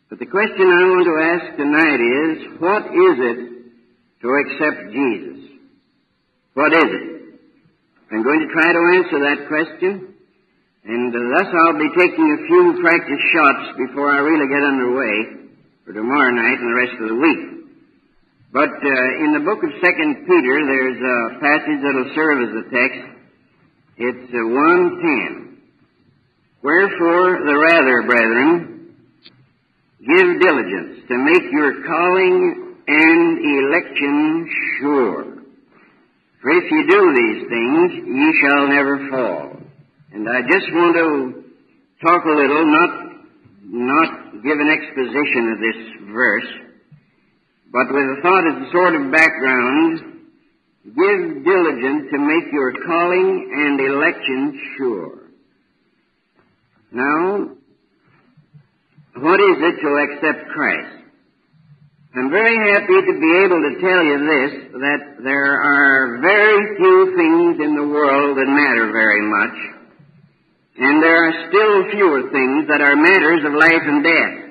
But the question I want to ask tonight is, what is it to accept Jesus? What is it? I'm going to try to answer that question, and thus I'll be taking a few practice shots before I really get underway for tomorrow night and the rest of the week. But in the book of 2 Peter, there's a passage that will serve as a text. It's 1:10. Wherefore, the rather, brethren, give diligence to make your calling and election sure. For if you do these things, ye shall never fall. And I just want to talk a little, not give an exposition of this verse, but with a thought as a sort of background, give diligence to make your calling and election sure. Now, what is it to accept Christ? I'm very happy to be able to tell you this, that there are very few things in the world that matter very much, and there are still fewer things that are matters of life and death.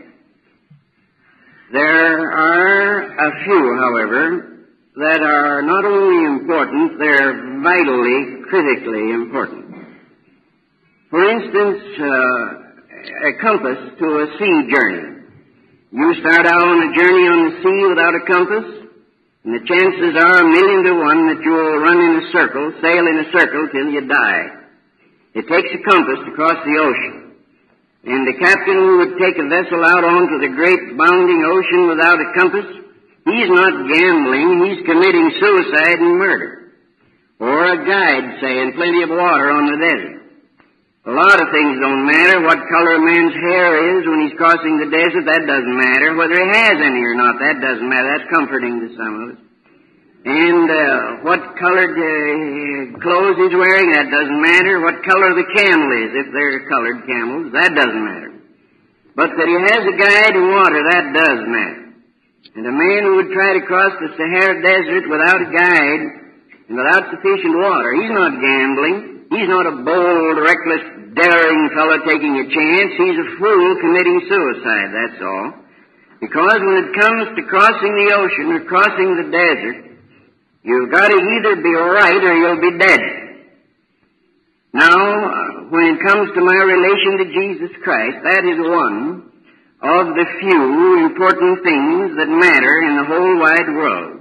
There are a few, however, that are not only important, they're vitally, critically important. For instance, a compass to a sea journey. You start out on a journey on the sea without a compass, and the chances are 1,000,000 to 1 that you'll run in a circle, sail in a circle till you die. It takes a compass to cross the ocean. And the captain who would take a vessel out onto the great bounding ocean without a compass, he's not gambling, he's committing suicide and murder. Or a guide, say, in plenty of water on the desert. A lot of things don't matter. What color a man's hair is when he's crossing the desert, that doesn't matter. Whether he has any or not, that doesn't matter. That's comforting to some of us. And what colored clothes he's wearing, that doesn't matter. What color the camel is, if they're colored camels, that doesn't matter. But that he has a guide in water, that does matter. And a man who would try to cross the Sahara Desert without a guide and without sufficient water, he's not gambling. He's not a bold, reckless, daring fellow taking a chance. He's a fool committing suicide, that's all. Because when it comes to crossing the ocean or crossing the desert, you've got to either be right or you'll be dead. Now, when it comes to my relation to Jesus Christ, that is one of the few important things that matter in the whole wide world.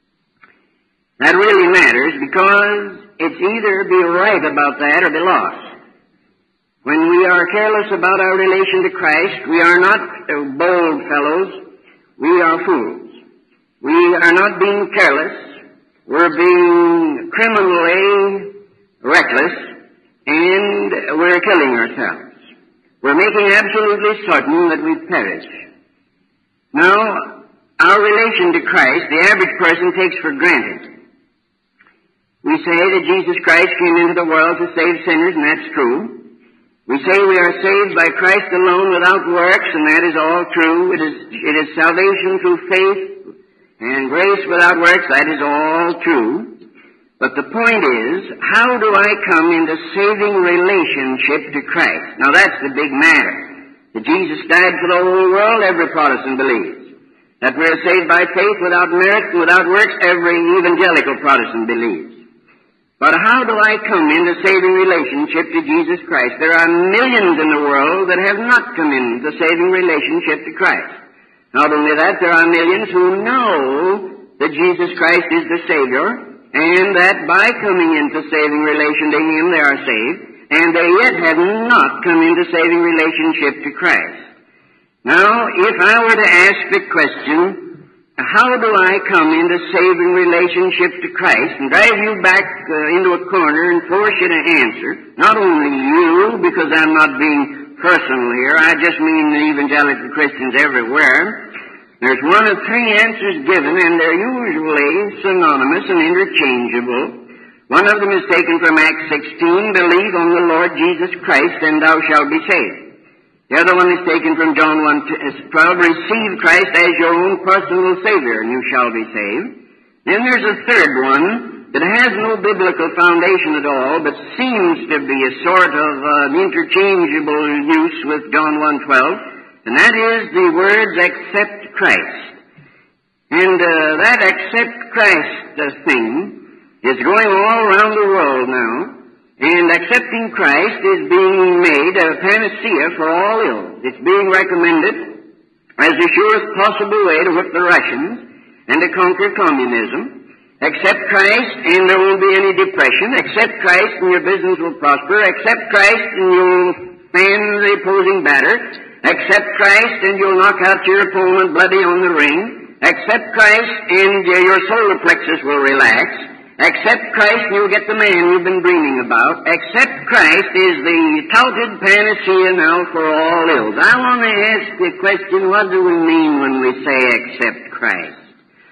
That really matters because it's either be right about that or be lost. When we are careless about our relation to Christ, we are not bold fellows, we are fools. We are not being careless, we're being criminally reckless, and we're killing ourselves. We're making absolutely certain that we perish. Now, our relation to Christ, the average person takes for granted. We say that Jesus Christ came into the world to save sinners, and that's true. We say we are saved by Christ alone without works, and that is all true. It is salvation through faith and grace without works, that is all true. But the point is, how do I come into saving relationship to Christ? Now that's the big matter. That Jesus died for the whole world, every Protestant believes. That we are saved by faith without merit and without works, every evangelical Protestant believes. But how do I come into saving relationship to Jesus Christ? There are millions in the world that have not come into saving relationship to Christ. Not only that, there are millions who know that Jesus Christ is the Savior, and that by coming into saving relation to Him they are saved, and they yet have not come into saving relationship to Christ. Now, if I were to ask the question, how do I come into saving relationship to Christ, and drive you back into a corner and force you to answer, not only you, because I'm not being personal here, I just mean the evangelical Christians everywhere. There's one of three answers given, and they're usually synonymous and interchangeable. One of them is taken from Acts 16, believe on the Lord Jesus Christ, and thou shalt be saved. The other one is taken from John 1:12, receive Christ as your own personal Savior, and you shall be saved. Then there's a third one that has no biblical foundation at all, but seems to be a sort of interchangeable use with John 1:12, And that is the words, accept Christ. And that accept Christ thing is going all around the world now. And accepting Christ is being made a panacea for all ills. It's being recommended as the surest possible way to whip the Russians and to conquer communism. Accept Christ and there won't be any depression. Accept Christ and your business will prosper. Accept Christ and you'll fan the opposing batter. Accept Christ and you'll knock out your opponent bloody on the ring. Accept Christ and your solar plexus will relax. Accept Christ and you'll get the man you've been dreaming about. Accept Christ is the touted panacea now for all ills. I want to ask the question, what do we mean when we say accept Christ?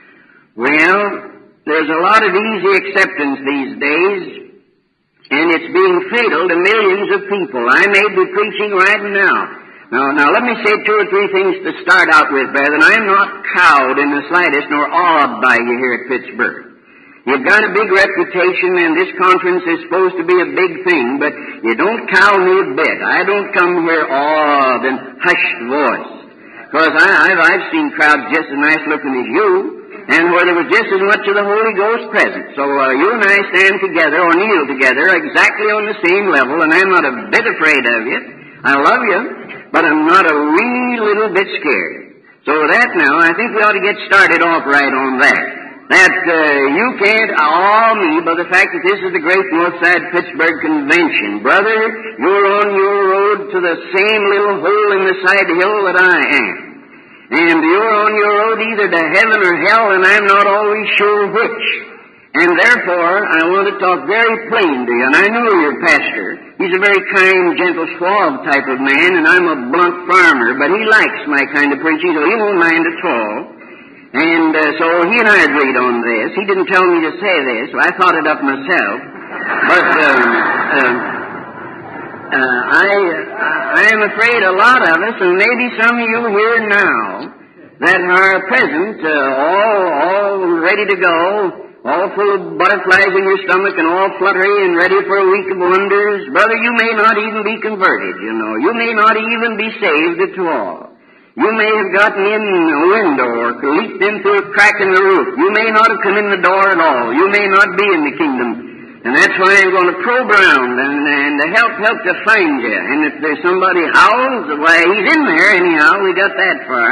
Well, there's a lot of easy acceptance these days, and it's being fatal to millions of people. I may be preaching right now. Now, let me say two or three things to start out with, brethren. I'm not cowed in the slightest nor awed by you here at Pittsburgh. You've got a big reputation, and this conference is supposed to be a big thing, but you don't cow me a bit. I don't come here awed and hushed voice. Because I've seen crowds just as nice looking as you, and where there was just as much of the Holy Ghost present. So you and I stand together, or kneel together, exactly on the same level, and I'm not a bit afraid of you. I love you, but I'm not a wee little bit scared. So that now, I think we ought to get started off right on that. That you can't awe me by the fact that this is the great Northside Pittsburgh Convention. Brother, you're on your road to the same little hole in the side hill that I am. And you're on your road either to heaven or hell, and I'm not always sure which. And therefore, I want to talk very plain to you. And I know your pastor. He's a very kind, gentle, suave type of man, and I'm a blunt farmer, but he likes my kind of preaching, so he won't mind at all. And so he and I agreed on this. He didn't tell me to say this, so I thought it up myself. But I am afraid a lot of us, and maybe some of you here now, that are present, all ready to go, all full of butterflies in your stomach and all fluttery and ready for a week of wonders. Brother, you may not even be converted, you know. You may not even be saved at all. You may have gotten in a window or leaped in through a crack in the roof. You may not have come in the door at all. You may not be in the kingdom. And that's why I'm going to probe around and help to find you. And if there's somebody howls, why, he's in there anyhow. We got that far.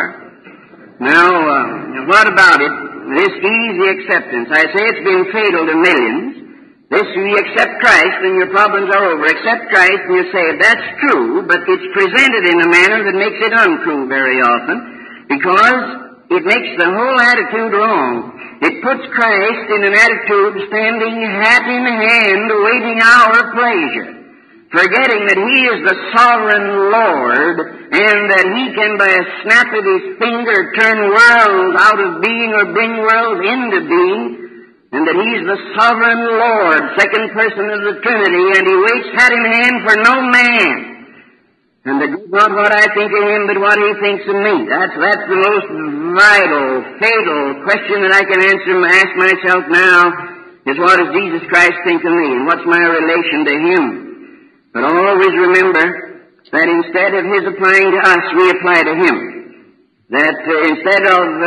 Now, what about it? This easy acceptance. I say it's been fatal to millions. This, you accept Christ and your problems are over. Accept Christ and you're saved. That's true, but it's presented in a manner that makes it untrue very often, because it makes the whole attitude wrong. It puts Christ in an attitude standing hat in hand, awaiting our pleasure, forgetting that He is the sovereign Lord, and that He can, by a snap of His finger, turn worlds out of being or bring worlds into being, and that He's the sovereign Lord, second person of the Trinity, and He waits hat in hand for no man. And that not what I think of Him, but what He thinks of me. That's the most vital, fatal question that I can ask myself now, is what does Jesus Christ think of me, and what's my relation to Him? But always remember that instead of His applying to us, we apply to Him. That instead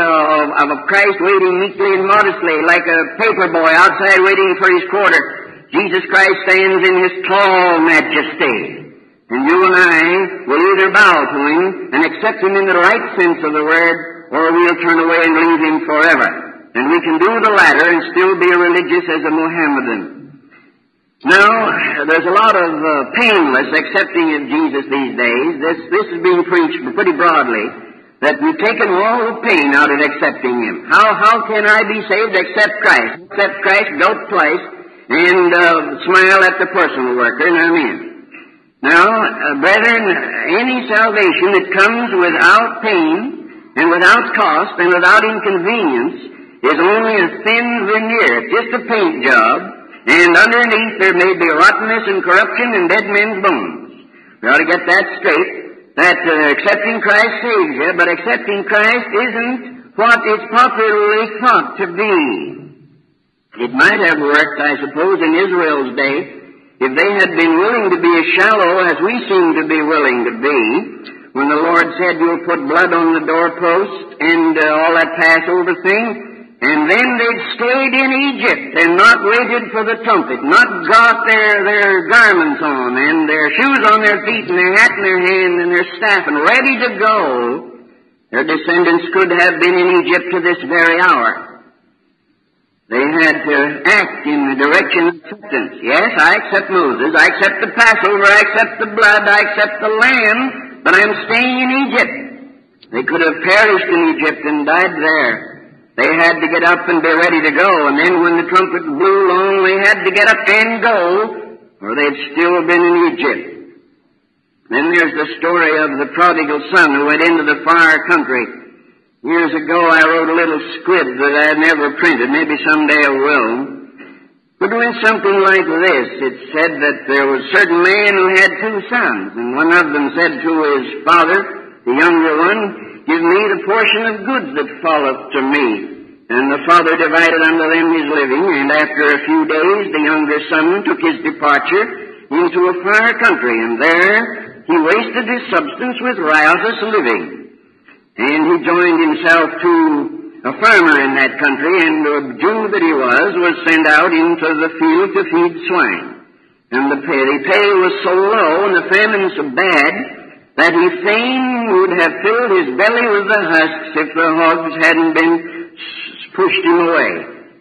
of Christ waiting meekly and modestly like a paper boy outside waiting for his quarter, Jesus Christ stands in His tall majesty. And you and I will either bow to Him and accept Him in the right sense of the word, or we'll turn away and leave Him forever. And we can do the latter and still be religious as a Mohammedan. Now, there's a lot of painless accepting of Jesus these days. This is being preached pretty broadly, that we've taken all the pain out of accepting Him. How can I be saved? Accept Christ. Accept Christ, go twice, and smile at the personal worker, and I'm in. Now, brethren, any salvation that comes without pain, and without cost, and without inconvenience, is only a thin veneer. It's just a paint job, and underneath there may be rottenness and corruption and dead men's bones. We ought to get that straight. That accepting Christ saves you, but accepting Christ isn't what it's popularly thought to be. It might have worked, I suppose, in Israel's day, if they had been willing to be as shallow as we seem to be willing to be, when the Lord said, you'll put blood on the doorpost and all that Passover thing. And then they'd stayed in Egypt and not waited for the trumpet, not got their garments on and their shoes on their feet and their hat in their hand and their staff and ready to go, their descendants could have been in Egypt to this very hour. They had to act in the direction of acceptance. Yes, I accept Moses, I accept the Passover, I accept the blood, I accept the lamb, but I'm staying in Egypt. They could have perished in Egypt and died there. They had to get up and be ready to go, and then when the trumpet blew long, they had to get up and go, or they'd still been in Egypt. Then there's the story of the prodigal son who went into the far country. Years ago I wrote a little squib that I never printed, maybe someday I will. But it went something like this. It said that there was a certain man who had 2 sons, and one of them said to his father, the younger one, give me the portion of goods that falleth to me. And the father divided unto them his living, and after a few days the younger son took his departure into a far country, and there he wasted his substance with riotous living. And he joined himself to a farmer in that country, and the Jew that he was sent out into the field to feed swine. And the pay was so low and the famine so bad that he fain would have filled his belly with the husks if the hogs hadn't been pushed him away.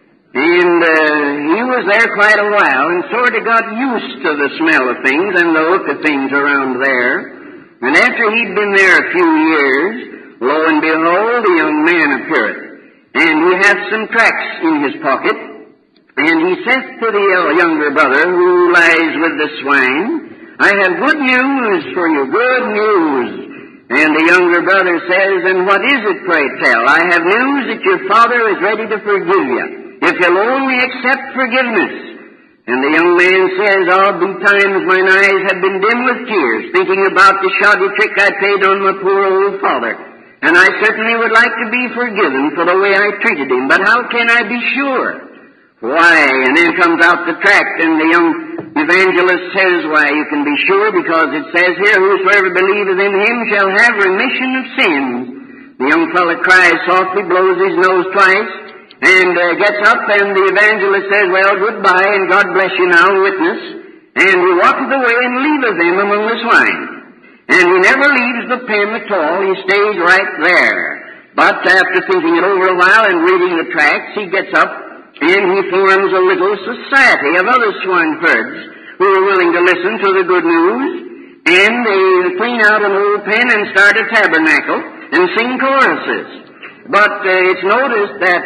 And he was there quite a while and sort of got used to the smell of things and the look of things around there. And after he'd been there a few years, lo and behold, a young man appeareth. And he hath some tracts in his pocket. And he saith to the younger brother who lies with the swine, I have good news for you, good news. And the younger brother says, and what is it, pray tell? I have news that your father is ready to forgive you, if you'll only accept forgiveness. And the young man says, all be times mine eyes have been dim with tears, thinking about the shoddy trick I played on my poor old father. And I certainly would like to be forgiven for the way I treated him, but how can I be sure? Why, and then comes out the tract, and the young evangelist says, why, you can be sure, because it says here, whosoever believeth in him shall have remission of sins. The young fellow cries softly, blows his nose twice, and gets up, and the evangelist says, well, goodbye, and God bless you now, witness. And he walketh away and leaveth them among the swine. And he never leaves the pen at all, he stays right there. But after thinking it over a while and reading the tracts, he gets up, and he forms a little society of other swineherds who are willing to listen to the good news, and they clean out an old pen and start a tabernacle and sing choruses. But it's noticed that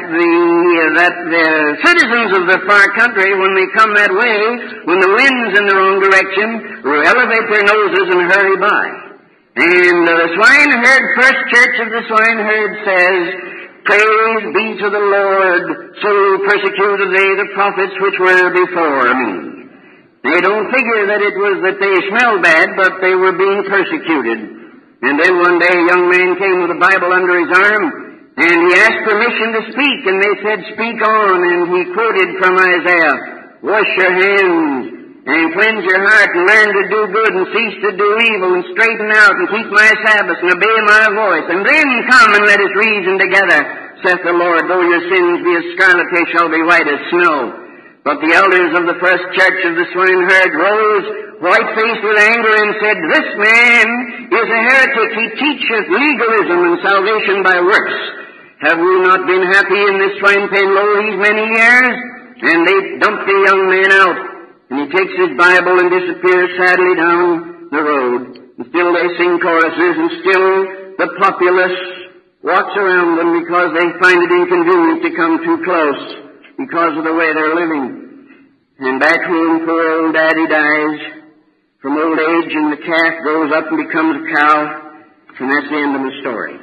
the citizens of the far country, when they come that way, when the wind's in the wrong direction, elevate their noses and hurry by. And the swineherd, first church of the swineherd says, praise be to the Lord, so persecuted they the prophets which were before me. They don't figure that it was that they smelled bad, but they were being persecuted. And then one day a young man came with a Bible under his arm, and he asked permission to speak, and they said, speak on, and he quoted from Isaiah, wash your hands, and cleanse your heart, and learn to do good, and cease to do evil, and straighten out, and keep my Sabbaths, and obey my voice. And then come and let us reason together, saith the Lord, though your sins be as scarlet, they shall be white as snow. But the elders of the first church of the swineherd rose, white-faced with anger, and said, this man is a heretic. He teacheth legalism and salvation by works. Have we not been happy in this swine pen lo these many years? And they dumped the young man out. And he takes his Bible and disappears sadly down the road. And still they sing choruses, and still the populace walks around them because they find it inconvenient to come too close because of the way they're living. And back home, poor old daddy dies from old age, and the calf grows up and becomes a cow, and that's the end of the story.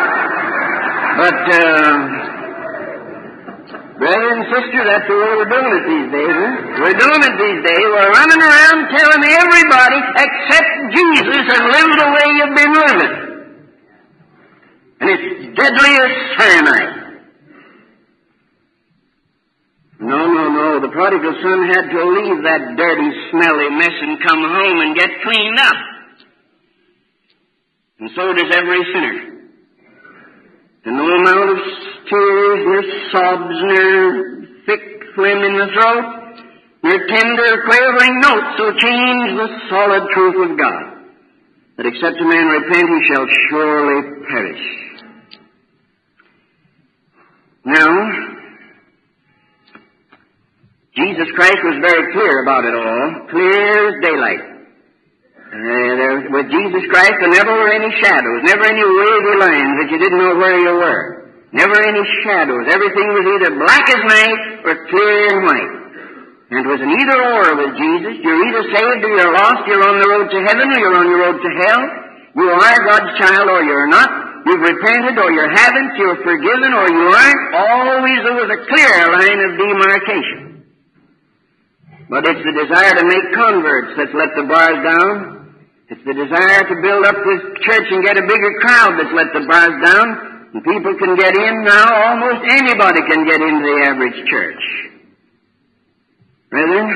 But, brother and sister, that's the way we're doing it these days, huh? We're doing it these days. We're running around telling everybody, accept Jesus and live the way you've been living. And it's deadly as cyanide. No. The prodigal son had to leave that dirty, smelly mess and come home and get cleaned up. And so does every sinner. And no amount of tears, nor sobs, nor thick phlegm in the throat, nor tender, quavering notes will change the solid truth of God, that except a man repent, he shall surely perish. Now, Jesus Christ was very clear about it all, clear as daylight. With Jesus Christ, there never were any shadows, never any wavy lines that you didn't know where you were. Never any shadows. Everything was either black as night or clear and white. And it was an either-or with Jesus. You're either saved or you're lost. You're on the road to heaven or you're on the road to hell. You are God's child or you're not. You've repented or you haven't. You're forgiven or you aren't. Always there was a clear line of demarcation. But it's the desire to make converts that's let the bars down. It's the desire to build up this church and get a bigger crowd that's let the bars down. And people can get in now. Almost anybody can get into the average church. Brethren,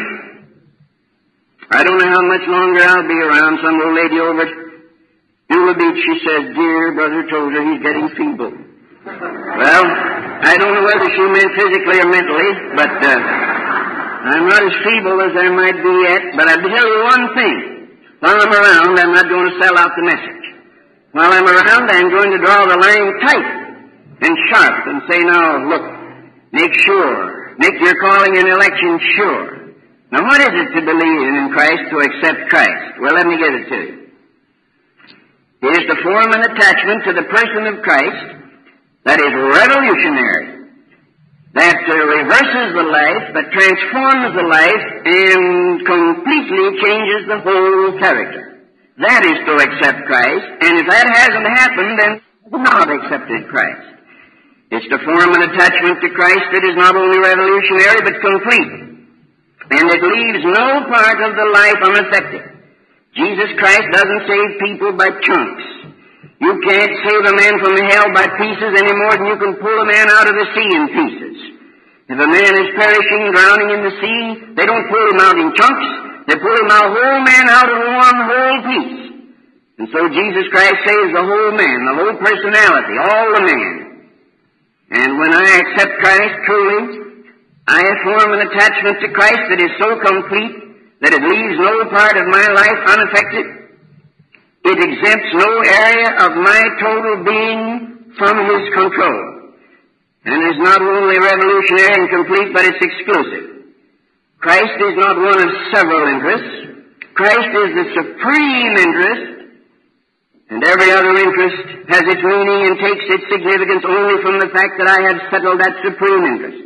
I don't know how much longer I'll be around. Some old lady over at Beulah Beach, she says, "Dear Brother Tozer, he's getting feeble." Well, I don't know whether she meant physically or mentally, but I'm not as feeble as I might be yet. But I'll tell you one thing. While I'm around, I'm not going to sell out the message. While I'm around, I'm going to draw the line tight and sharp and say, now, look, make sure. Make your calling and election sure. Now, what is it to believe in Christ, to accept Christ? Well, let me give it to you. It is to form an attachment to the person of Christ that is revolutionary, that reverses the life, that transforms the life, and completely changes the whole character. That is to accept Christ, and if that hasn't happened, then not accepted Christ. It's to form an attachment to Christ that is not only revolutionary, but complete, and it leaves no part of the life unaffected. Jesus Christ doesn't save people by chunks. You can't save a man from hell by pieces any more than you can pull a man out of the sea in pieces. If a man is perishing, drowning in the sea, they don't pull him out in chunks. They pull him out, whole man out of one whole piece. And so Jesus Christ saves the whole man, the whole personality, all the man. And when I accept Christ truly, I form an attachment to Christ that is so complete that it leaves no part of my life unaffected. It exempts no area of my total being from His control. And is not only revolutionary and complete, but it's exclusive. Christ is not one of several interests. Christ is the supreme interest, and every other interest has its meaning and takes its significance only from the fact that I have settled that supreme interest.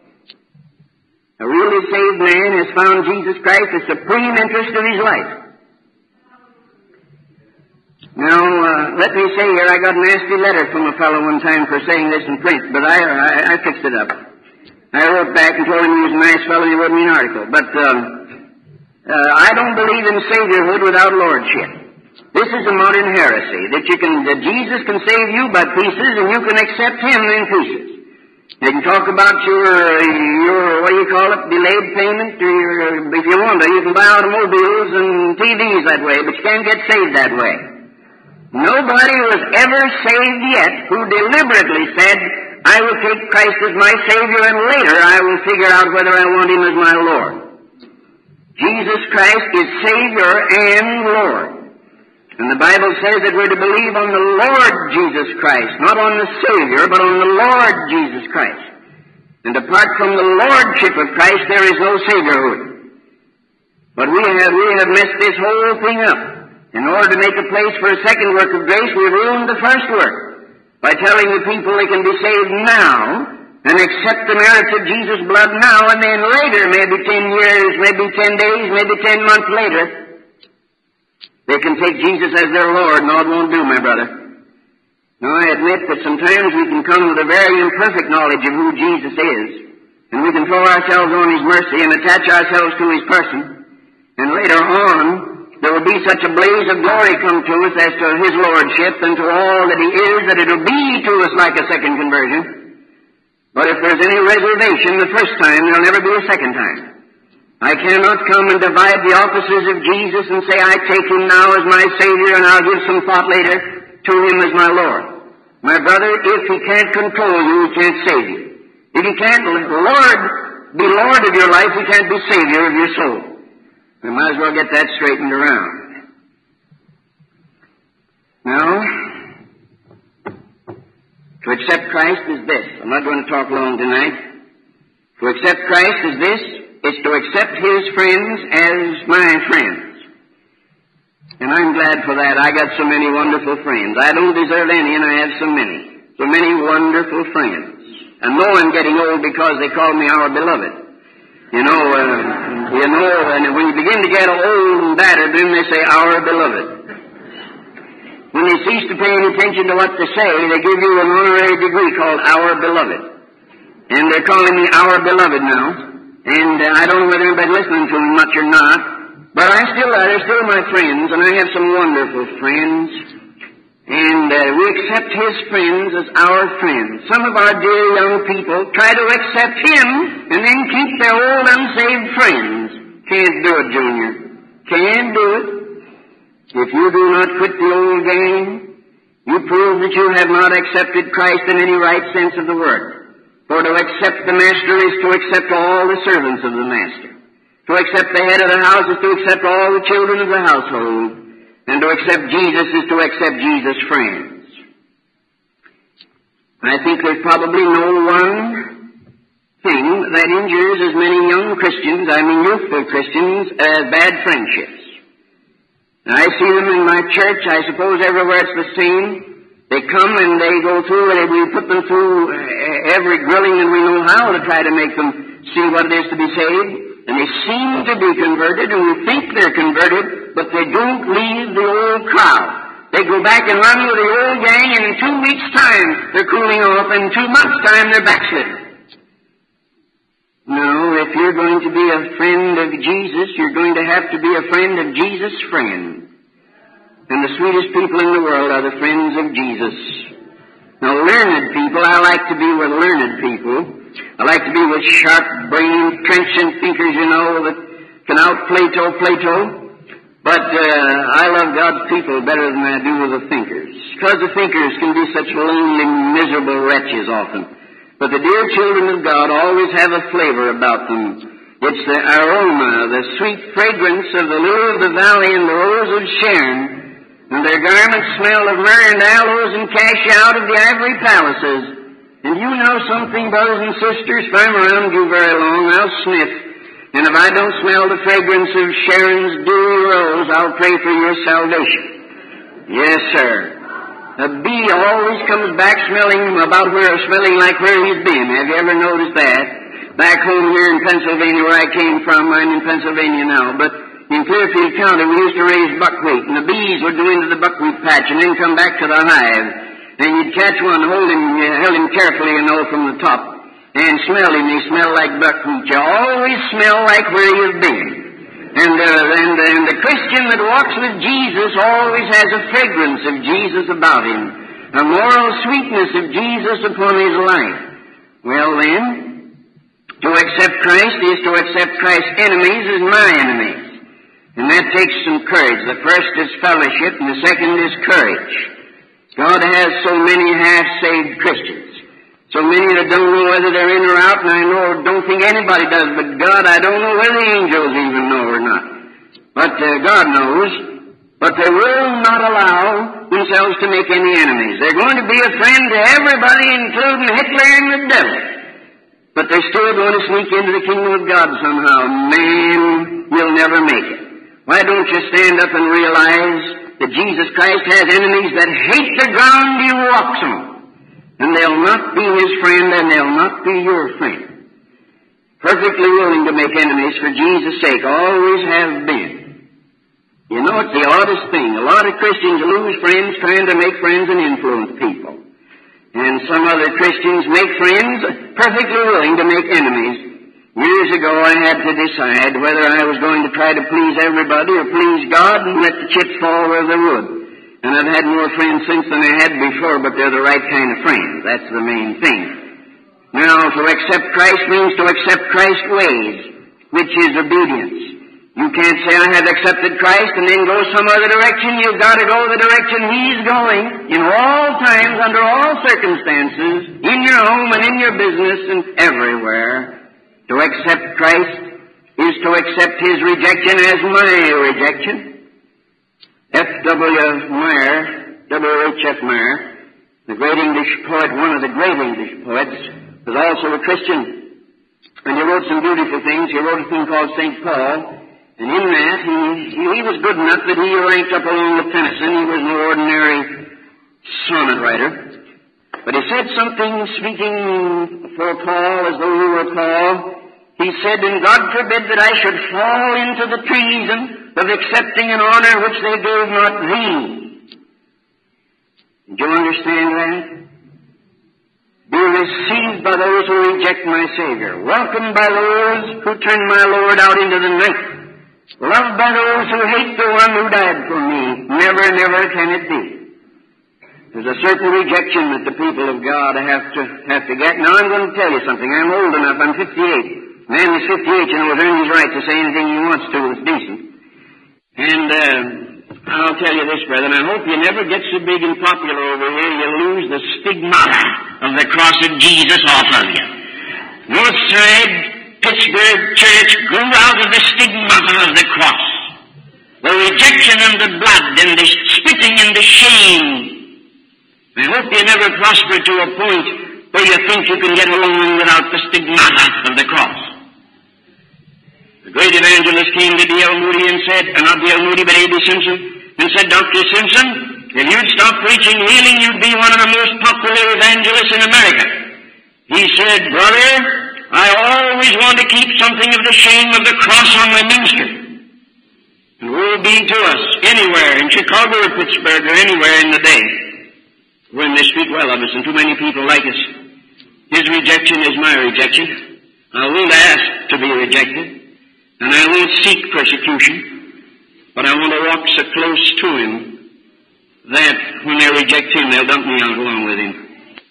A really saved man has found Jesus Christ the supreme interest of his life. Now, let me say here, I got a nasty letter from a fellow one time for saying this in print, but I fixed it up. I wrote back and told him he was a nice fellow and he wrote me an article. But I don't believe in saviorhood without lordship. This is a modern heresy, that Jesus can save you by pieces and you can accept Him in pieces. You can talk about your what do you call it, delayed payment, or if you want to, you can buy automobiles and TVs that way, but you can't get saved that way. Nobody was ever saved yet who deliberately said, I will take Christ as my Savior and later I will figure out whether I want Him as my Lord. Jesus Christ is Savior and Lord. And the Bible says that we're to believe on the Lord Jesus Christ, not on the Savior, but on the Lord Jesus Christ. And apart from the Lordship of Christ, there is no Saviorhood. But we have messed this whole thing up. In order to make a place for a second work of grace, we've ruined the first work by telling the people they can be saved now and accept the merits of Jesus' blood now, and then later, maybe 10 years, maybe 10 days, maybe 10 months later, they can take Jesus as their Lord, and all it won't do, my brother. Now, I admit that sometimes we can come with a very imperfect knowledge of who Jesus is, and we can throw ourselves on His mercy and attach ourselves to His person, and later on, there will be such a blaze of glory come to us as to His Lordship and to all that He is, that it will be to us like a second conversion. But if there's any reservation the first time, there will never be a second time. I cannot come and divide the offices of Jesus and say, I take Him now as my Savior and I'll give some thought later. to Him as my Lord. My brother, if He can't control you, He can't save you. If He can't be Lord of your life, He can't be Savior of your soul. We might as well get that straightened around. Now, to accept Christ is this. I'm not going to talk long tonight. To accept Christ is this. It's to accept His friends as my friends. And I'm glad for that. I got so many wonderful friends. I don't deserve any, and I have so many. So many wonderful friends. And know I'm getting old because they call me our beloved. And when you begin to get old and battered, then they say, our beloved. When they cease to pay any attention to what they say, they give you an honorary degree called our beloved. And they're calling me our beloved now. And I don't know whether anybody's listening to me much or not. But they're still my friends, and I have some wonderful friends. And we accept His friends as our friends. Some of our dear young people try to accept Him and then keep their old unsaved friends. Can't do it, Junior. Can't do it. If you do not quit the old game, you prove that you have not accepted Christ in any right sense of the word. For to accept the Master is to accept all the servants of the Master. To accept the head of the house is to accept all the children of the household. And to accept Jesus is to accept Jesus' friends. I think there's probably no one thing that injures as many young Christians, youthful Christians, as bad friendships. Now, I see them in my church. I suppose everywhere it's the same. They come and they go through, and we put them through every grilling that we know how to try to make them see what it is to be saved. And they seem to be converted, and we think they're converted, but they don't leave the old crowd. They go back and run with the old gang, and in 2 weeks' time, they're cooling off, and in 2 months' time, they're backslidden. No, if you're going to be a friend of Jesus, you're going to have to be a friend of Jesus' friend. And the sweetest people in the world are the friends of Jesus. Now, learned people, I like to be with learned people. I like to be with sharp-brained, trenchant thinkers, that can out-Plato. But I love God's people better than I do with the thinkers. Because the thinkers can be such lonely, miserable wretches often. But the dear children of God always have a flavor about them. It's the aroma, the sweet fragrance of the lily of the valley and the rose of Sharon. And their garments smell of myrrh and aloes and cassia out of the ivory palaces. And you know something, brothers and sisters, if I'm around you very long, I'll sniff. And if I don't smell the fragrance of Sharon's dewy rose, I'll pray for your salvation. Yes, sir. A bee always comes back smelling like where he's been. Have you ever noticed that? Back home here in Pennsylvania, where I came from, I'm in Pennsylvania now, but in Clearfield County, we used to raise buckwheat, and the bees would go into the buckwheat patch and then come back to the hive. And you'd catch one, held him carefully, from the top, and smell him. He smelled like buckwheat. You always smell like where you've been. And the Christian that walks with Jesus always has a fragrance of Jesus about him, a moral sweetness of Jesus upon his life. Well then, to accept Christ is to accept Christ's enemies as my enemies. And that takes some courage. The first is fellowship, and the second is courage. God has so many half-saved Christians. So many that don't know whether they're in or out, and I don't think anybody does, but God, I don't know whether the angels even know or not. But God knows. But they will not allow themselves to make any enemies. They're going to be a friend to everybody, including Hitler and the devil. But they're still going to sneak into the kingdom of God somehow. Man, you'll never make it. Why don't you stand up and realize that Jesus Christ has enemies that hate the ground He walks on? And they'll not be His friend, and they'll not be your friend. Perfectly willing to make enemies for Jesus' sake, always have been. You know, it's the oddest thing. A lot of Christians lose friends trying to make friends and influence people. And some other Christians make friends perfectly willing to make enemies. Years ago I had to decide whether I was going to try to please everybody or please God and let the chips fall where they would. And I've had more friends since than I had before, but they're the right kind of friends. That's the main thing. Now, to accept Christ means to accept Christ's ways, which is obedience. You can't say, I have accepted Christ and then go some other direction. You've got to go the direction He's going in all times, under all circumstances, in your home and in your business and everywhere. To accept Christ is to accept His rejection as my rejection. F.W. Meyer, W.H.F. Meyer, the great English poet, one of the great English poets, was also a Christian. And he wrote some beautiful things. He wrote a thing called St. Paul. And in that, he was good enough that he ranked up along with Tennyson. He was no ordinary sonnet writer. But he said something, speaking for Paul as though he were Paul. He said, and God forbid that I should fall into the treason of accepting an honor which they gave not thee. Do you understand that? Be received by those who reject my Savior. Welcomed by those who turn my Lord out into the night. Loved by those who hate the one who died for me. Never, never can it be. There's a certain rejection that the people of God have to get. Now I'm going to tell you something. I'm old enough. I'm 58. Man is 58, you know, has earned his right to say anything he wants to that's decent. And I'll tell you this, brethren, I hope you never get so big and popular over here you lose the stigmata of the cross of Jesus off of you. Northside Pittsburgh Church grew out of the stigmata of the cross. The rejection and the blood and the spitting and the shame. I hope you never prosper to a point where you think you can get along without the stigmata of the cross. The great evangelist came to D.L. Moody and said, not D.L. Moody, but A.B. Simpson, and said, Dr. Simpson, if you'd stop preaching healing, you'd be one of the most popular evangelists in America. He said, brother, I always want to keep something of the shame of the cross on my ministry. And woe be to us, anywhere, in Chicago or Pittsburgh or anywhere in the day, when they speak well of us and too many people like us. His rejection is my rejection. I won't ask to be rejected. And I won't seek persecution, but I want to walk so close to Him that when they reject Him, they'll dump me out along with Him.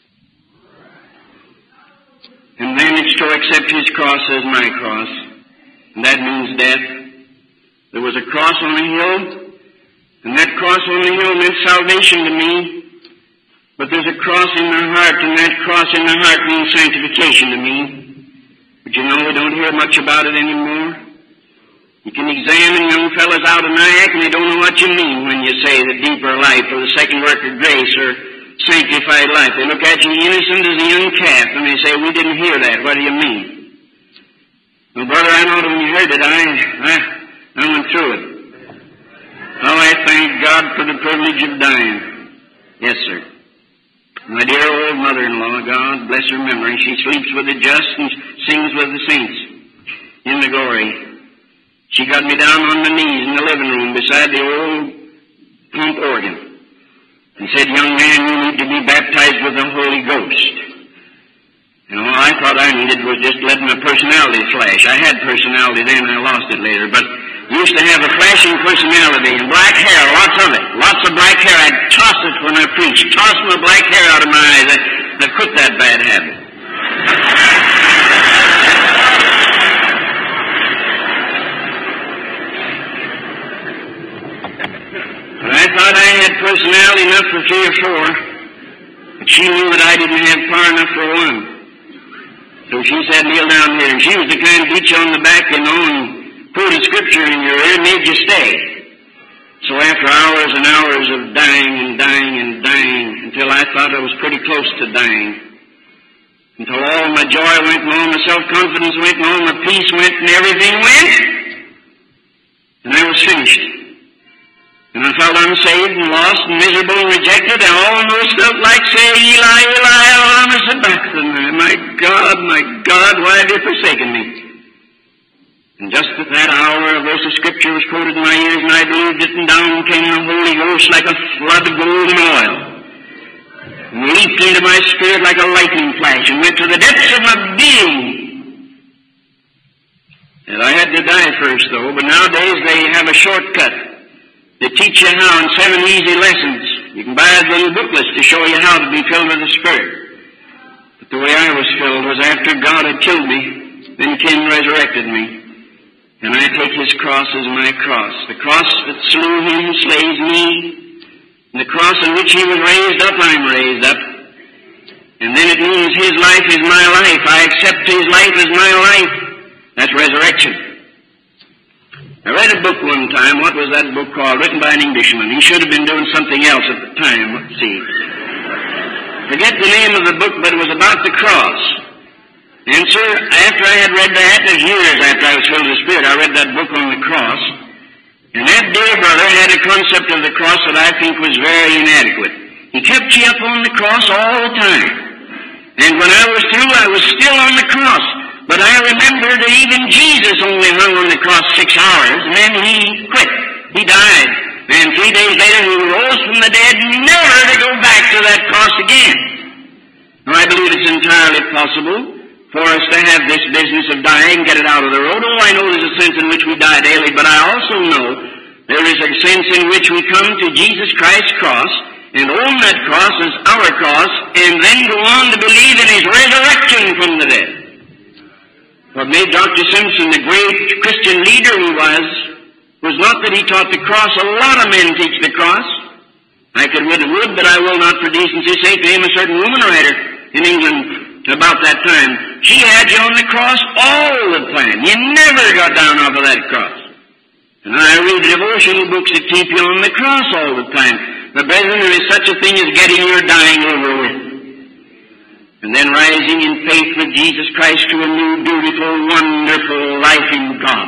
And then it's to accept His cross as my cross. And that means death. There was a cross on the hill, and that cross on the hill meant salvation to me. But there's a cross in the heart, and that cross in the heart means sanctification to me. But you know, we don't hear much about it anymore. You can examine young fellas out of Nyack, and they don't know what you mean when you say the deeper life or the second work of grace or sanctified life. They look at you innocent as a young calf, and they say, we didn't hear that. What do you mean? Well, brother, I know that when you heard it, I went through it. Oh, I thank God for the privilege of dying. Yes, sir. My dear old mother-in-law, God bless her memory, she sleeps with the just and sings with the saints in the glory. She got me down on my knees in the living room beside the old pump organ and said, young man, you need to be baptized with the Holy Ghost. You know, I thought I needed was just letting my personality flash. I had personality then, I lost it later, but I used to have a flashing personality and black hair, lots of it. Lots of black hair. I'd toss it when I preached. Toss my black hair out of my eyes. I quit that bad habit. But I thought I had personality enough for 3 or 4. But she knew that I didn't have power enough for 1. So she said, kneel down here. And she was the kind of beat you on the back, you know, and quoted scripture in your ear, made you stay. So after hours and hours of dying and dying and dying, until I thought I was pretty close to dying, until all my joy went and all my self-confidence went and all my peace went and everything went, and I was finished. And I felt unsaved and lost and miserable and rejected. I almost felt like saying, Eli, Eli, lama sabachthani. My God, why have you forsaken me? And just at that hour, a verse of Scripture was quoted in my ears, and I believed it, and down came the Holy Ghost like a flood of golden oil, and leaped into my spirit like a lightning flash, and went to the depths of my being. And I had to die first, though, but nowadays they have a shortcut. They teach you how in 7 easy lessons. You can buy little booklets to show you how to be filled with the Spirit. But the way I was filled was after God had killed me, then came and resurrected me. and I take his cross as my cross. The cross that slew him slays me, and the cross on which he was raised up, I'm raised up. And then it means his life is my life. I accept his life as my life. That's resurrection. I read a book one time. What was that book called? Written by an Englishman. He should have been doing something else at the time. Let's see. Forget the name of the book, but it was about the cross. And sir, after I had read that, there's years after I was filled with the Spirit, I read that book on the cross. And that dear brother had a concept of the cross that I think was very inadequate. He kept you up on the cross all the time. And when I was through, I was still on the cross. But I remember that even Jesus only hung on the cross 6 hours, and then he quit. He died. And 3 days later, he rose from the dead, never to go back to that cross again. Now, I believe it's entirely possible for us to have this business of dying, get it out of the road. Oh, I know there's a sense in which we die daily, but I also know there is a sense in which we come to Jesus Christ's cross, and own that cross as our cross, and then go on to believe in his resurrection from the dead. What made Dr. Simpson the great Christian leader he was not that he taught the cross. A lot of men teach the cross. I could would, but I will not for decency's sake name a certain woman writer in England about that time. She had you on the cross all the time. You never got down off of that cross. And I read devotional books that keep you on the cross all the time. But brethren, there is such a thing as getting your dying over with. And then rising in faith with Jesus Christ to a new, beautiful, wonderful life in God.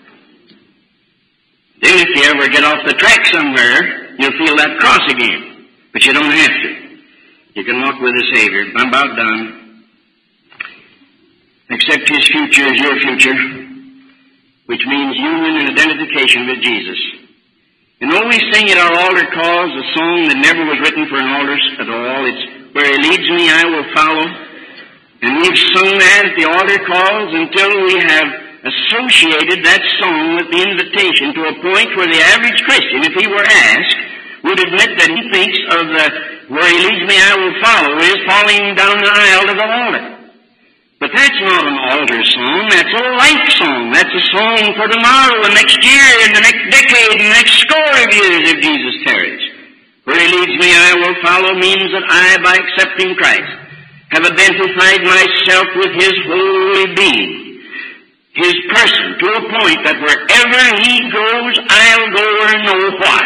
Then if you ever get off the track somewhere, you'll feel that cross again. But you don't have to. You can walk with the Savior. I'm about done. Accept his future as your future, which means union and identification with Jesus. And always sing at our altar calls a song that never was written for an altar at all. It's "Where he leads me, I will follow." And we've sung that at the altar calls until we have associated that song with the invitation to a point where the average Christian, if he were asked, would admit that he thinks of the "Where he leads me, I will follow" is falling down the aisle to the altar. But that's not an altar song. That's a life song. That's a song for tomorrow and next year and the next decade and the next score of years if Jesus tarries. Where he leads me, I will follow means that I, by accepting Christ, have identified myself with his holy being, his person, to a point that wherever he goes, I'll go or know why.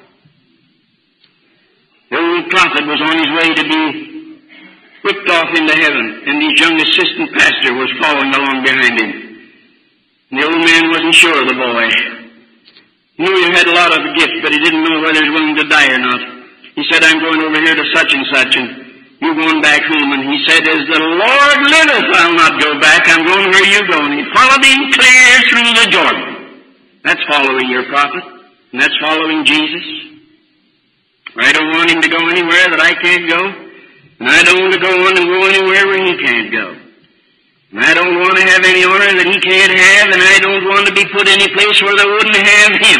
The old prophet was on his way to be whipped off into heaven, and his young assistant pastor was following along behind him. And the old man wasn't sure of the boy. He knew he had a lot of gifts, but he didn't know whether he was willing to die or not. He said, "I'm going over here to such and such, and you're going back home." And he said, "As the Lord liveth, I'll not go back. I'm going where you go." And he followed him clear through the Jordan. That's following your prophet, and that's following Jesus. I don't want him to go anywhere that I can't go. And I don't want to go on and go anywhere where he can't go. And I don't want to have any honor that he can't have, and I don't want to be put any place where they wouldn't have him.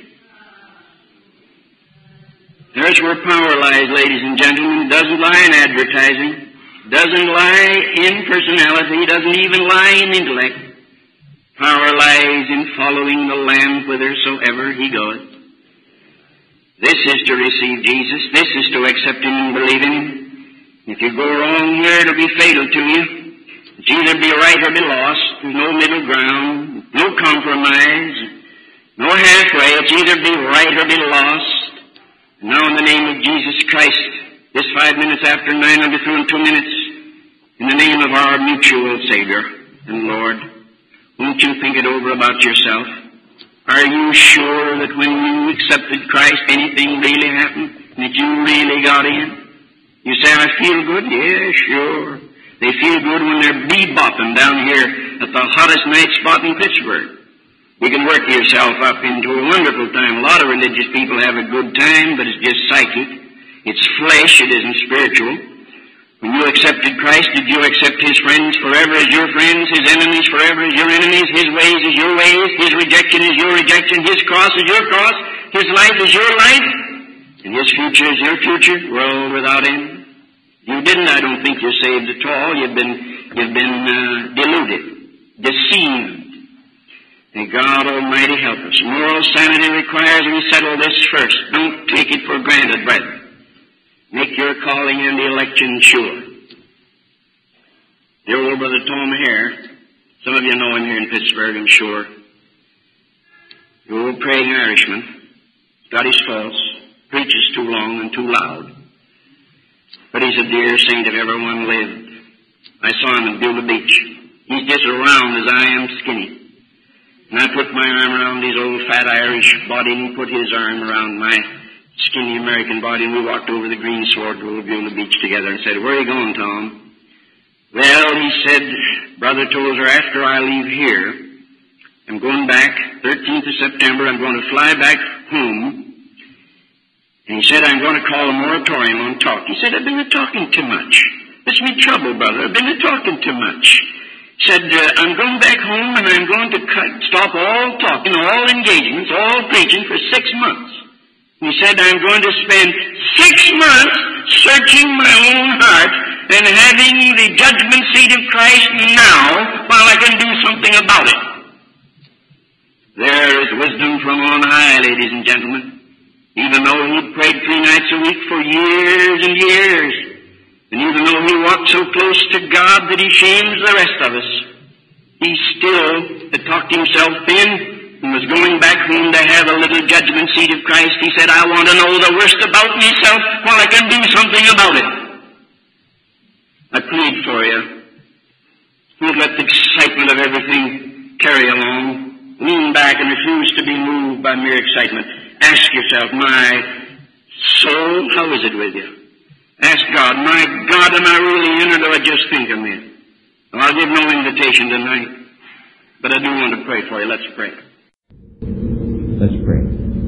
There's where power lies, ladies and gentlemen. It doesn't lie in advertising. It doesn't lie in personality. It doesn't even lie in intellect. Power lies in following the Lamb whithersoever he goeth. This is to receive Jesus. This is to accept him and believe in him. If you go wrong here, it'll be fatal to you. It's either be right or be lost. There's no middle ground, no compromise, no halfway. It's either be right or be lost. And now in the name of Jesus Christ, this 5 minutes after 9, I'll be through in 2 minutes. In the name of our mutual Savior and Lord, won't you think it over about yourself? Are you sure that when you accepted Christ, anything really happened? That you really got in? You say, "I feel good." Yeah, sure. They feel good when they're bebopping down here at the hottest night spot in Pittsburgh. You can work yourself up into a wonderful time. A lot of religious people have a good time, but it's just psychic. It's flesh. It isn't spiritual. When you accepted Christ, did you accept his friends forever as your friends, his enemies forever as your enemies, his ways as your ways, his rejection as your rejection, his cross as your cross, his life as your life, and his future as your future, world without end? You didn't, I don't think you're saved at all. You've been deluded, deceived. May God Almighty help us. Moral sanity requires we settle this first. Don't take it for granted, brethren. Make your calling and the election sure. The old Brother Tom Hare, some of you know him here in Pittsburgh, I'm sure. The old praying Irishman, got his faults, preaches too long and too loud. But he's a dear saint if ever one lived. I saw him at Beulah Beach. He's just as round as I am skinny. And I put my arm around his old fat Irish body, and he put his arm around my skinny American body, and we walked over the green sward to Old Beulah Beach together and said, "Where are you going, Tom?" "Well," he said, "Brother Tozer, after I leave here, I'm going back, 13th of September, I'm going to fly back home." And he said, "I'm going to call a moratorium on talk." He said, "I've been talking too much. It's me trouble, brother. I've been talking too much." He said, "I'm going back home and I'm going to stop all talking, all engagements, all preaching for 6 months." He said, "I'm going to spend 6 months searching my own heart and having the judgment seat of Christ now while I can do something about it." There is wisdom from on high, ladies and gentlemen. Even though he prayed 3 nights a week for years and years, and even though he walked so close to God that he shames the rest of us, he still had talked himself in and was going back home to have a little judgment seat of Christ. He said, "I want to know the worst about myself while I can do something about it." I plead for you. Don't let the excitement of everything carry along. Lean back and refuse to be moved by mere excitement. Ask yourself, "My soul, how is it with you?" Ask God, "My God, am I really in, or do I just think I'm in?" Well, I'll give no invitation tonight, but I do want to pray for you. Let's pray. Let's pray.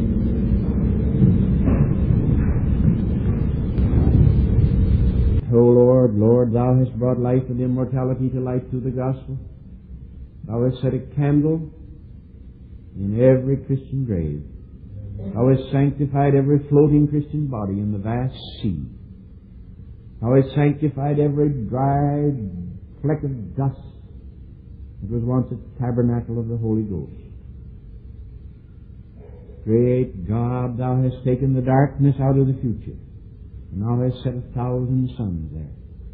O Lord, Lord, Thou hast brought life and immortality to light through the gospel. Thou hast set a candle in every Christian grave. Thou hast sanctified every floating Christian body in the vast sea. Thou hast sanctified every dry fleck of dust that was once a tabernacle of the Holy Ghost. Great God, Thou hast taken the darkness out of the future, and Thou hast set 1,000 suns there.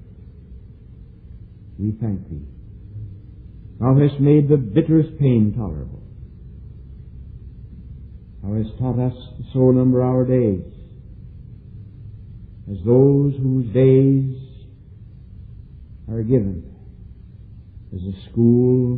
We thank Thee. Thou hast made the bitterest pain tolerable. Thou hast taught us to so number our days as those whose days are given as a school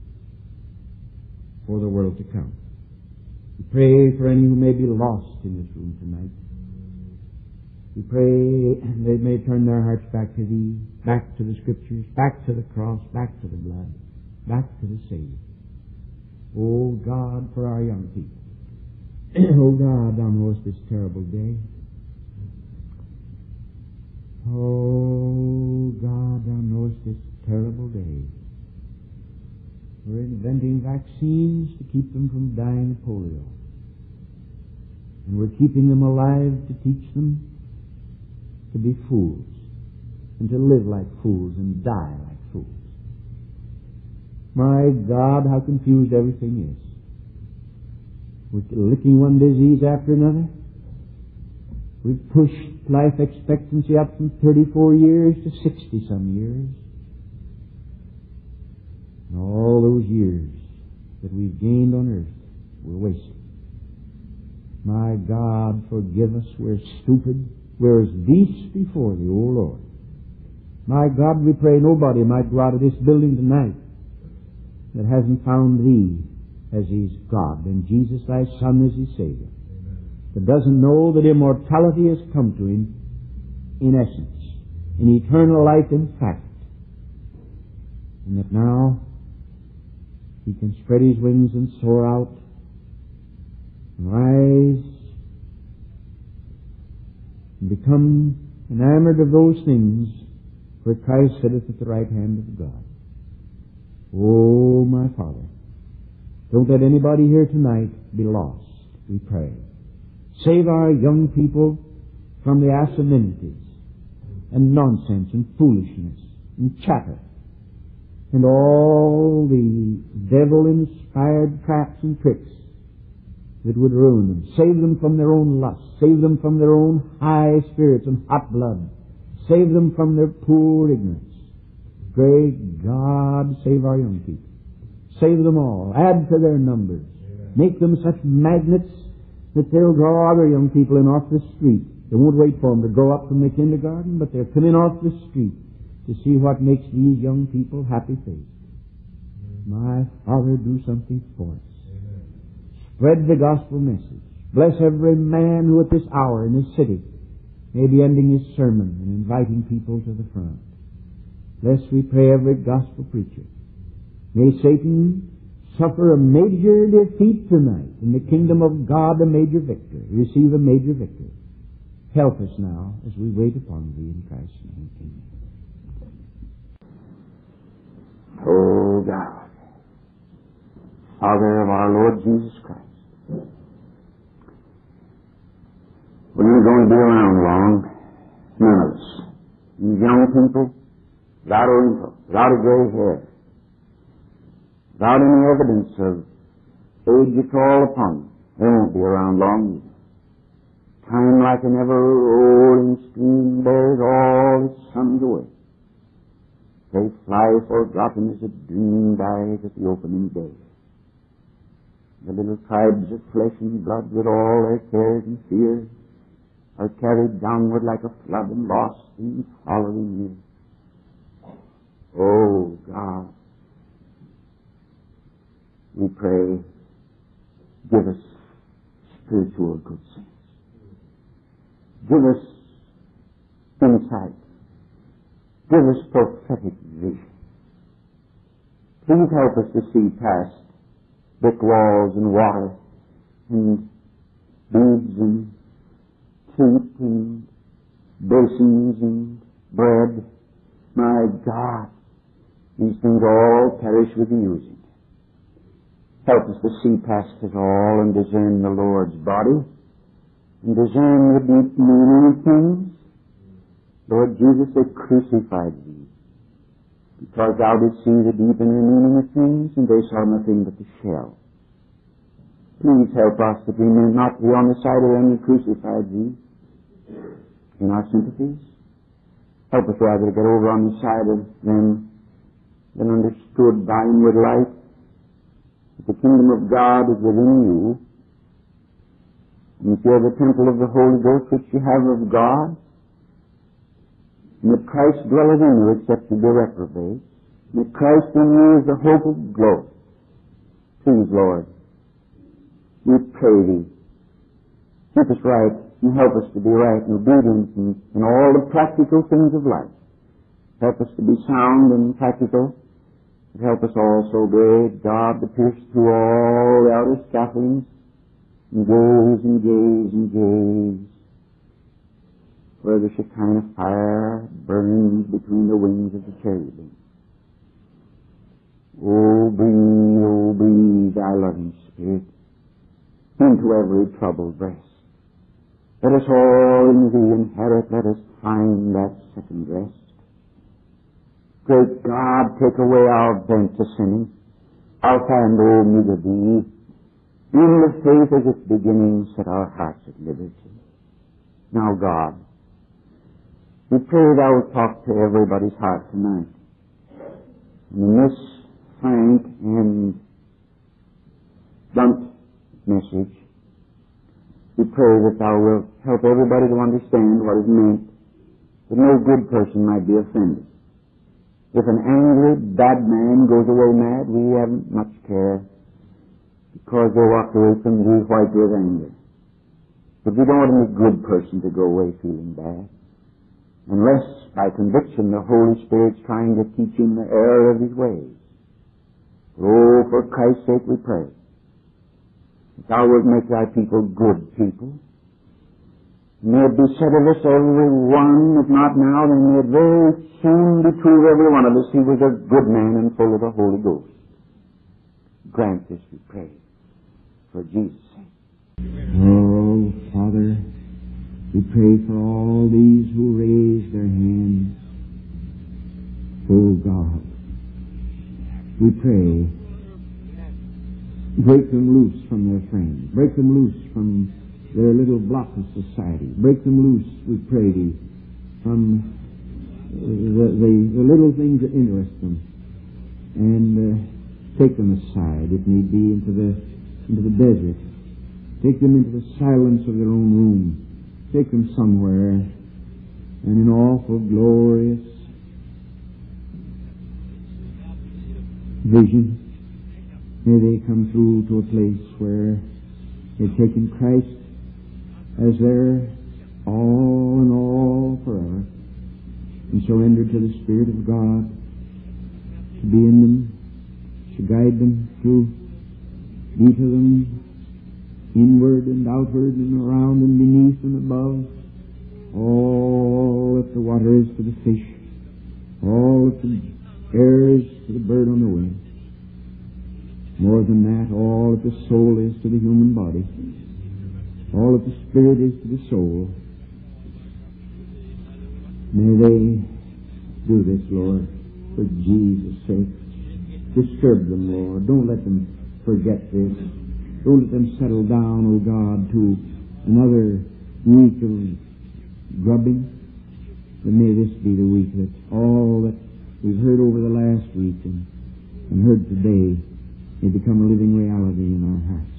for the world to come. We pray for any who may be lost in this room tonight. We pray they may turn their hearts back to Thee, back to the Scriptures, back to the cross, back to the blood, back to the Savior. Oh God, for our young people. Oh God, Thou knowest this terrible day. Oh God, Thou knowest this terrible day. We're inventing vaccines to keep them from dying of polio. And we're keeping them alive to teach them to be fools and to live like fools and die like fools. My God, how confused everything is. We're licking one disease after another. We've pushed life expectancy up from 34 years to 60-some years. And all those years that we've gained on earth were wasted. My God, forgive us. We're stupid. We're as beasts before Thee, O Lord. My God, we pray nobody might go out of this building tonight that hasn't found Thee as His God and Jesus Thy Son as His Savior. That doesn't know that immortality has come to him in essence, in eternal life in fact, and that now he can spread his wings and soar out and rise and become enamored of those things where Christ sitteth at the right hand of God. Oh, my Father, don't let anybody here tonight be lost, we pray. Save our young people from the assaminities and nonsense and foolishness and chatter and all the devil-inspired traps and tricks that would ruin them. Save them from their own lust. Save them from their own high spirits and hot blood. Save them from their poor ignorance. Great God, save our young people. Save them all. Add to their numbers. Make them such magnets that they'll draw other young people in off the street. They won't wait for them to grow up from the kindergarten, but they'll come in off the street to see what makes these young people happy-faced. My Father, do something for us. Spread the gospel message. Bless every man who at this hour in this city may be ending his sermon and inviting people to the front. Bless, we pray, every gospel preacher. May Satan suffer a major defeat tonight, and the kingdom of God a major victory. Receive a major victory. Help us now as we wait upon Thee in Christ's name. Amen. Oh God, Father of our Lord Jesus Christ, we're not going to be around long, none of us. These young people, without a wrinkle, without a gray hair, without any evidence of age at all upon them, they won't be around long either. Time like an ever-rolling stream bears all its sons away. They fly forgotten as a dream dies at the opening day. The little tribes of flesh and blood with all their cares and fears are carried downward like a flood and lost in following years. Oh God, we pray, give us spiritual good sense. Give us insight. Give us prophetic vision. Please help us to see past brick walls and water and beads and feet and basins and bread. My God, these things all perish with the using. Help us to see past it all and discern the Lord's body and discern the deep meaning of things. Lord Jesus, they crucified Thee because Thou didst see the deep and the meaning of things, and they saw nothing but the shell. Please help us that we may not be on the side of them who crucified Thee in our sympathies. Help us rather to get over on the side of them that understood by inward light that the kingdom of God is within you, and if you are the temple of the Holy Ghost which you have of God, and that Christ dwelleth in you except you be reprobate, and that Christ in you is the hope of glory. Please, Lord, we pray Thee, keep us right and help us to be right and obedient in all the practical things of life. Help us to be sound and practical. And help us also, great God, to pierce through all the outer scaffoldings and gaze and gaze and gaze where the Shekinah fire burns between the wings of the cherubim. Oh, breathe Thy loving Spirit into every troubled breast. Let us all in Thee inherit, let us find that second rest. Great God, take away our bent to sinning, our hand, O meager Thee. In the faith as its beginning, set our hearts at liberty. Now, God, we pray Thou wilt talk to everybody's heart tonight. And in this frank and blunt message, we pray that Thou wilt help everybody to understand what is meant, that no good person might be offended. If an angry, bad man goes away mad, we haven't much care, because they walked away from Thee white with anger. But we don't want any good person to go away feeling bad, unless by conviction the Holy Spirit's trying to teach him the error of his ways. Oh, for Christ's sake we pray that Thou wilt make Thy people good people. May it be said of us, every one, if not now, then may it very soon be true of every one of us, he was a good man and full of the Holy Ghost. Grant this, we pray, for Jesus' sake. Oh, Father, we pray for all these who raise their hands. Oh, God, We pray, break them loose from their friends. Break them loose from their little block of society. Break them loose, we pray thee, from the little things that interest them. And take them aside, if need be, into the desert. Take them into the silence of their own room. Take them somewhere, and in awful, glorious vision, may they come through to a place where they've taken Christ as their all in all forever, and surrendered to the Spirit of God to be in them, to guide them, to be to them inward and outward and around and beneath and above, all that the water is to the fish, all that the air is to the bird on the wing. More than that, all that the soul is to the human body, all that the spirit is to the soul. May they do this, Lord, for Jesus' sake. Disturb them, Lord. Don't let them forget this. Don't let them settle down, O God, to another week of grubbing. But may this be the week that all that we've heard over the last week and heard today may become a living reality in our hearts.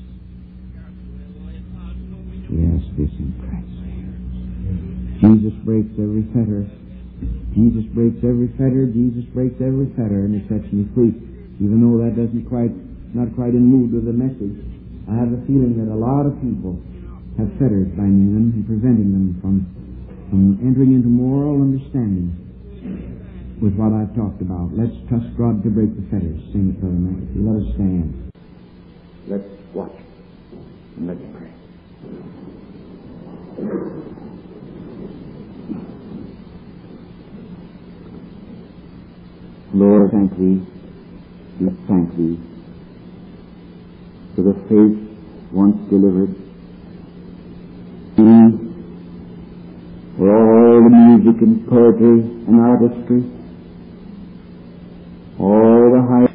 We ask this in Christ's name. Jesus breaks every fetter. Jesus breaks every fetter. Jesus breaks every fetter, and He sets me free. Even though that not quite in mood with the message, I have a feeling that a lot of people have fetters binding them and preventing them from entering into moral understanding with what I've talked about. Let's trust God to break the fetters. Sing it, Brother McAfee. Let us stand. Let's watch and let's pray. Lord, thank Thee. We thank Thee for the faith once delivered. For all the music and poetry and artistry, all the height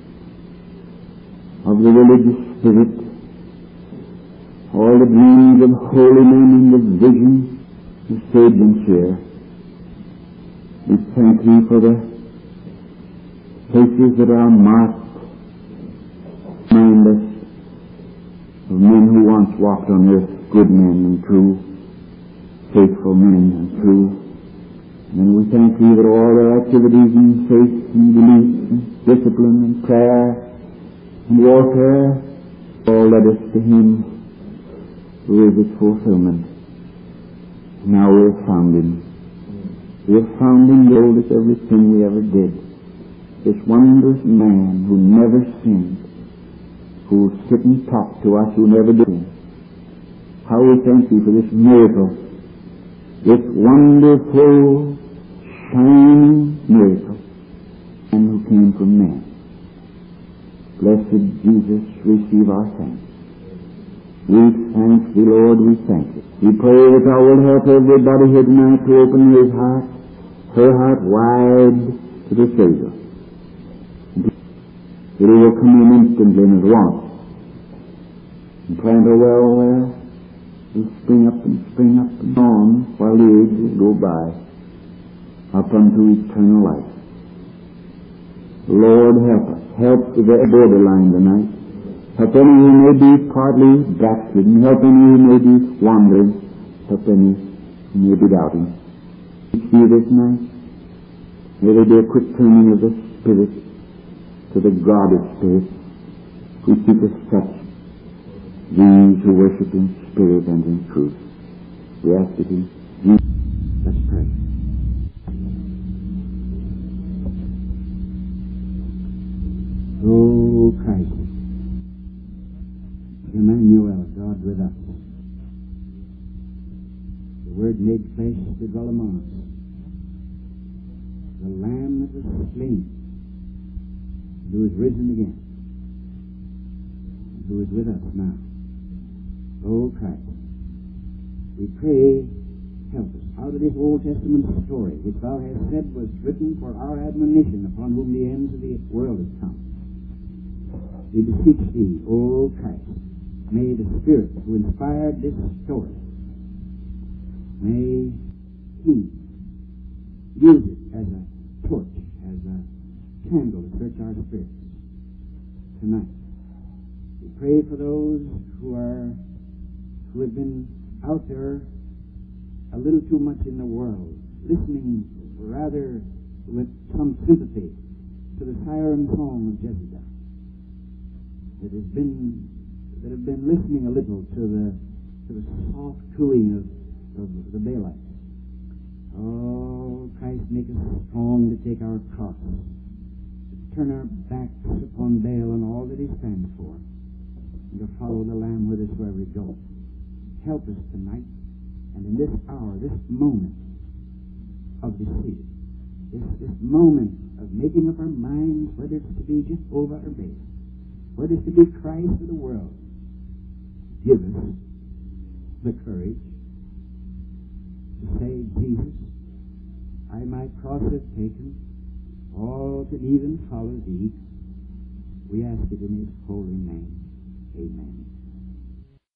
of the religious spirit, all the dreams of holy men and the visions of sage and seer. We thank Thee for the places that are marked, remind us of men who once walked on earth, good men and true, faithful men and true. And we thank Thee that all their activities in faith and belief and discipline and prayer and warfare all led us to Him who is its fulfillment. Now we have found Him. We have found Him, the oldest everything we ever did. This wondrous man who never sinned, who will sit and talk to us who never did. How we thank Thee for this miracle, this wonderful, shining miracle, and who came from men. Blessed Jesus, receive our thanks. We thank Thee, Lord, we thank Thee. We pray that Thou wilt help everybody here tonight to open his heart, her heart wide to the Savior. That He will come in instantly and at once and plant a well there, and spring up and on while the ages go by up unto eternal life. Lord, help us. Help the borderline tonight. Help any who may be partly backslidden. Help any who may be wandering. Help any who may be doubting. We see this night. May there be a quick turning of the Spirit to the God of Spirit, who seeketh such, these who worship in spirit and in truth. We ask it in Jesus. Let's pray. Oh, Christ, Emmanuel, God with us. The Word made flesh to dwell among us. The Lamb that was slain, who is risen again, and who is with us now. Oh, Christ, we pray, help us out of this Old Testament story, which Thou hast said was written for our admonition, upon whom the ends of the world has come. We beseech Thee, O Christ, may the Spirit who inspired this story, may He use it as a torch, as a candle to search our spirits tonight. We pray for those who have been out there a little too much in the world, listening rather with some sympathy to the siren song of Jezebel, that have been listening a little to the soft cooing of the Baalites. Oh, Christ, make us strong to take our cross, to turn our backs upon Baal and all that he stands for, and to follow the Lamb with us wherever we go. Help us tonight, and in this hour, this moment of decision, this moment of making up our minds whether it's to be Jehovah or Baal, whether it's to be Christ or the world, give us the courage to say, Jesus, I my cross have taken, all can even follow Thee. We ask it in His holy name.